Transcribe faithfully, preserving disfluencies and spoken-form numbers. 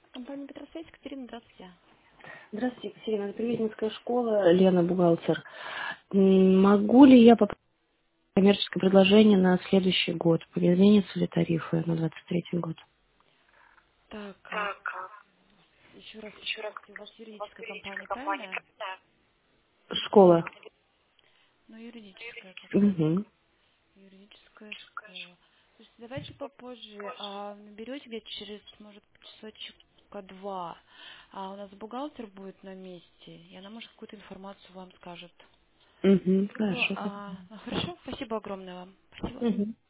Компания Петросвязь, Екатерина, здравствуйте. Здравствуйте, Екатерина. Это Привезенская школа, Лена, бухгалтер. М, Могу ли я попросить коммерческое предложение на следующий год? Изменятся ли тарифы на двадцать третий год? Так, а, еще раз подскажите, у вас юридическая компания, правильно? Школа. Ну, юридическая какая-то. Угу. Юридическая школа. Слушайте, давайте попозже. А, наберете где-то через, может, часочка два. А у нас бухгалтер будет на месте, и она, может, какую-то информацию вам скажет. Угу. Либо, Хорошо. а, ну, хорошо, спасибо огромное вам. Спасибо. Угу.